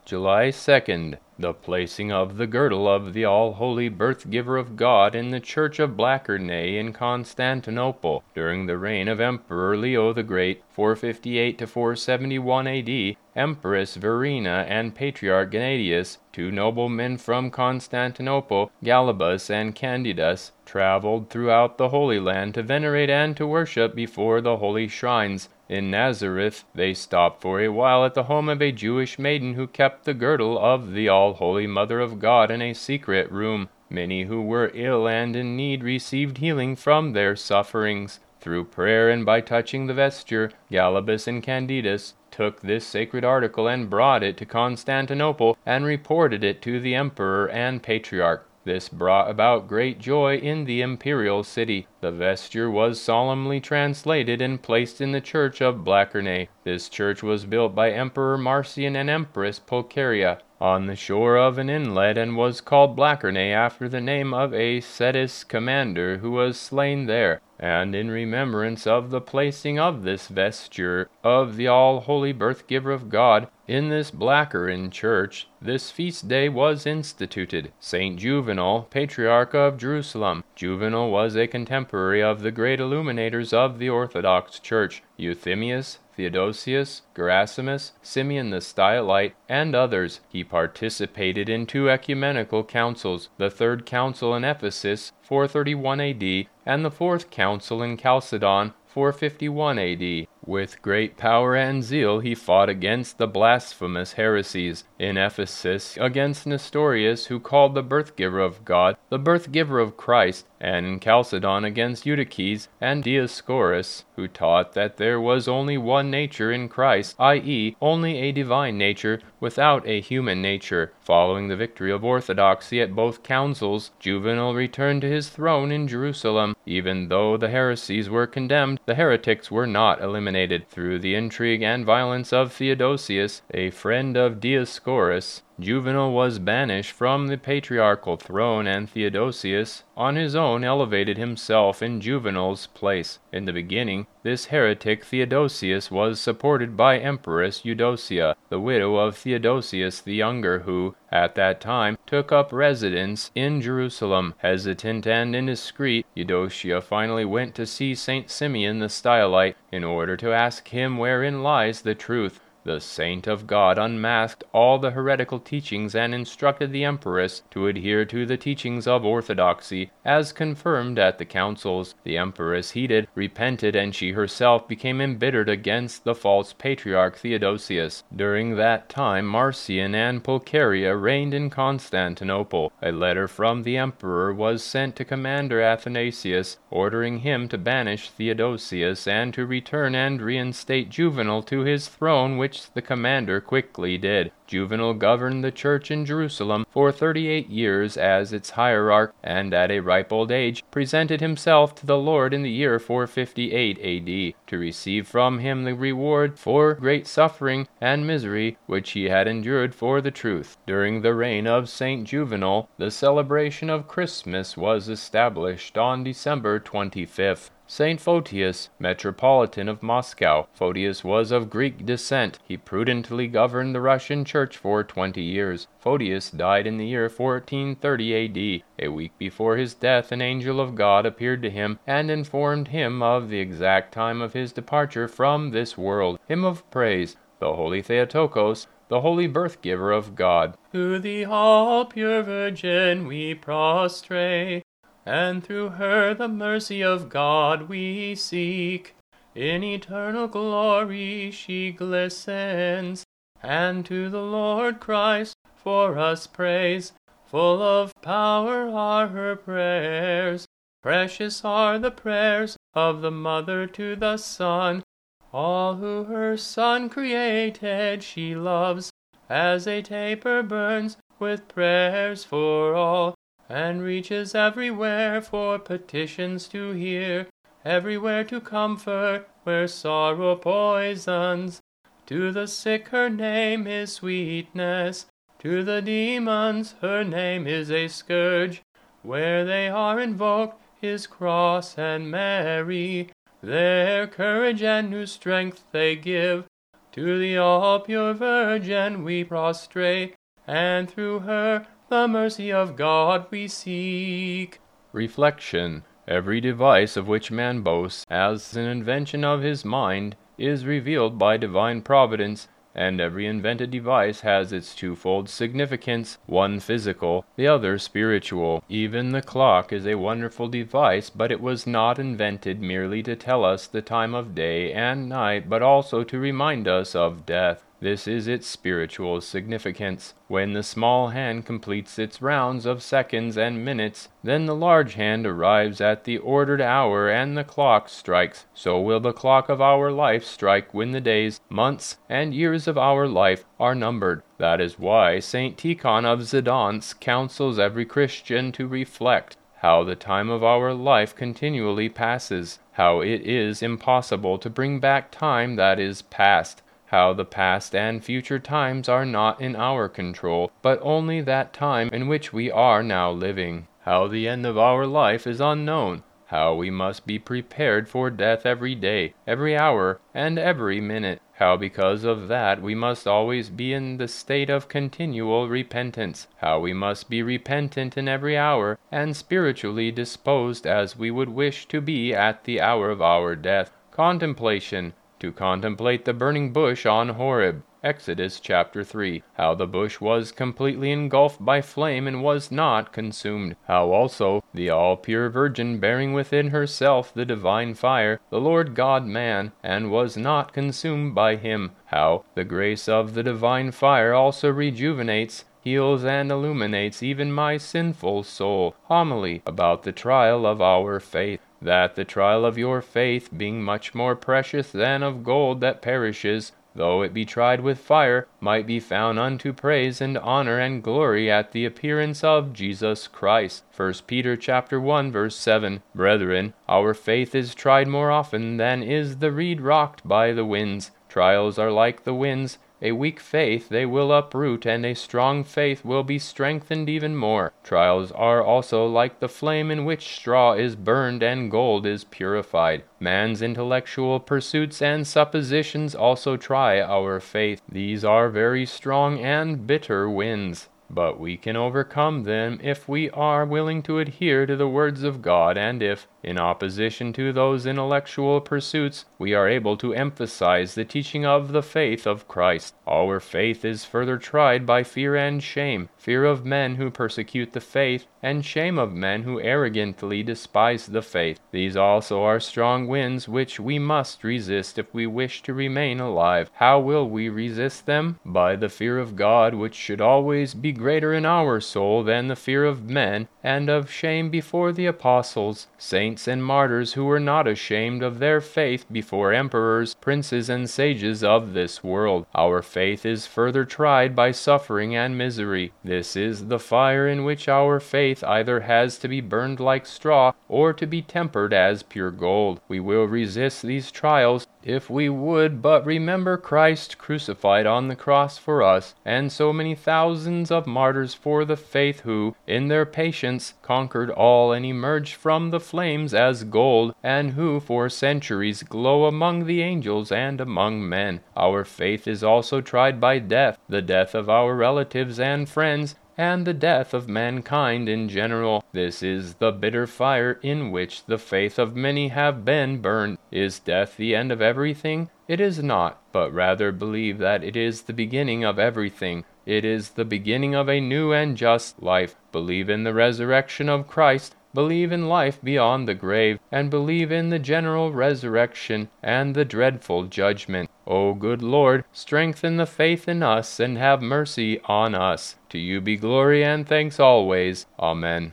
July 2nd, the placing of the girdle of the all-holy birth-giver of God in the Church of Blachernae in Constantinople, during the reign of Emperor Leo the Great, 458 to 471 A.D., Empress Verina and Patriarch Gennadius, two noblemen from Constantinople, Galabus and Candidus, traveled throughout the Holy Land to venerate and to worship before the holy shrines. In Nazareth, they stopped for a while at the home of a Jewish maiden who kept the girdle of the all-holy Mother of God in a secret room. Many who were ill and in need received healing from their sufferings. Through prayer and by touching the vesture, Galabus and Candidus took this sacred article and brought it to Constantinople and reported it to the emperor and patriarch. This brought about great joy in the imperial city. The vesture was solemnly translated and placed in the church of Blachernae. This church was built by Emperor Marcian and Empress Pulcheria on the shore of an inlet, and was called Blachernae after the name of a Cetis commander who was slain there. And in remembrance of the placing of this vesture of the all-holy birth-giver of God in this Blacheran church, this feast day was instituted. Saint Juvenal, Patriarch of Jerusalem. Juvenal was a contemporary of the great illuminators of the Orthodox Church, Euthemius, Theodosius, Gerasimus, Simeon the Stylite, and others. He participated in two ecumenical councils, the Third Council in Ephesus, 431 A.D., and the Fourth Council in Chalcedon, 451 A.D. With great power and zeal he fought against the blasphemous heresies. In Ephesus, against Nestorius, who called the birth-giver of God the birth-giver of Christ, and in Chalcedon against Eutyches and Dioscorus, who taught that there was only one nature in Christ, i.e., only a divine nature without a human nature. Following the victory of orthodoxy at both councils, Juvenal returned to his throne in Jerusalem. Even though the heresies were condemned, the heretics were not eliminated. Through the intrigue and violence of Theodosius, a friend of Dioscorus, Juvenal was banished from the patriarchal throne, and Theodosius, on his own, elevated himself in Juvenal's place. In the beginning, this heretic Theodosius was supported by Empress Eudocia, the widow of Theodosius the Younger, who, at that time, took up residence in Jerusalem. Hesitant and indiscreet, Eudocia finally went to see Saint Simeon the Stylite in order to ask him wherein lies the truth. The saint of God unmasked all the heretical teachings and instructed the empress to adhere to the teachings of orthodoxy, as confirmed at the councils. The empress heeded, repented, and she herself became embittered against the false patriarch Theodosius. During that time, Marcian and Pulcheria reigned in Constantinople. A letter from the emperor was sent to Commander Athanasius, ordering him to banish Theodosius and to return and reinstate Juvenal to his throne, which the commander quickly did. Juvenal governed the church in Jerusalem for 38 years as its hierarch, and at a ripe old age presented himself to the Lord in the year 458 A.D. to receive from him the reward for great suffering and misery which he had endured for the truth. During the reign of Saint Juvenal, the celebration of Christmas was established on December 25th. Saint Photius, Metropolitan of Moscow. Photius was of Greek descent. He prudently governed the Russian Church for 20 years. Photius died in the year 1430 A.D. A week before his death, an angel of God appeared to him and informed him of the exact time of his departure from this world. Hymn of Praise. The Holy Theotokos, the Holy Birth-Giver of God. To the all-pure Virgin we prostrate, and through her the mercy of God we seek. In eternal glory she glistens, and to the Lord Christ for us prays. Full of power are her prayers, precious are the prayers of the Mother to the Son. All who her Son created she loves, as a taper burns with prayers for all, and reaches everywhere for petitions to hear, everywhere to comfort where sorrow poisons. To the sick her name is sweetness, to the demons her name is a scourge. Where they are invoked his cross and Mary, their courage and new strength they give. To the all-pure Virgin we prostrate, and through her the mercy of God we seek. Reflection. Every device of which man boasts as an invention of his mind is revealed by divine providence, and every invented device has its twofold significance, one physical, the other spiritual. Even the clock is a wonderful device, but it was not invented merely to tell us the time of day and night, but also to remind us of death. This is its spiritual significance. When the small hand completes its rounds of seconds and minutes, then the large hand arrives at the ordered hour and the clock strikes. So will the clock of our life strike when the days, months, and years of our life are numbered. That is why St. Tikhon of Zidance counsels every Christian to reflect how the time of our life continually passes, how it is impossible to bring back time that is past, how the past and future times are not in our control, but only that time in which we are now living, how the end of our life is unknown, how we must be prepared for death every day, every hour, and every minute, how because of that we must always be in the state of continual repentance, how we must be repentant in every hour, and spiritually disposed as we would wish to be at the hour of our death. Contemplation. To contemplate the burning bush on Horeb. Exodus chapter 3. How the bush was completely engulfed by flame and was not consumed. How also the all-pure Virgin bearing within herself the divine fire, the Lord God man, and was not consumed by him. How the grace of the divine fire also rejuvenates, heals, and illuminates even my sinful soul. Homily about the trial of our faith. That the trial of your faith, being much more precious than of gold that perishes, though it be tried with fire, might be found unto praise and honor and glory at the appearance of Jesus Christ. 1 Peter chapter 1 verse 7. Brethren, our faith is tried more often than is the reed rocked by the winds. Trials are like the winds. A weak faith they will uproot, and a strong faith will be strengthened even more. Trials are also like the flame in which straw is burned and gold is purified. Man's intellectual pursuits and suppositions also try our faith. These are very strong and bitter winds, but we can overcome them if we are willing to adhere to the words of God, and if, in opposition to those intellectual pursuits, we are able to emphasize the teaching of the faith of Christ. Our faith is further tried by fear and shame, fear of men who persecute the faith, and shame of men who arrogantly despise the faith. These also are strong winds which we must resist if we wish to remain alive. How will we resist them? By the fear of God, which should always be greater in our soul than the fear of men, and of shame before the apostles, saints, and martyrs who were not ashamed of their faith before emperors, princes, and sages of this world. Our faith is further tried by suffering and misery. This is the fire in which our faith either has to be burned like straw, or to be tempered as pure gold. We will resist these trials if we would but remember Christ crucified on the cross for us, and so many thousands of martyrs for the faith who, in their patience, conquered all and emerged from the flames as gold, and who for centuries glow among the angels and among men. Our faith is also tried by death, the death of our relatives and friends, and the death of mankind in general. This is the bitter fire in which the faith of many have been burned. Is death the end of everything? It is not, but rather believe that it is the beginning of everything. It is the beginning of a new and just life. Believe in the resurrection of Christ, believe in life beyond the grave, and believe in the general resurrection and the dreadful judgment. O good Lord, strengthen the faith in us and have mercy on us. To you be glory and thanks always. Amen.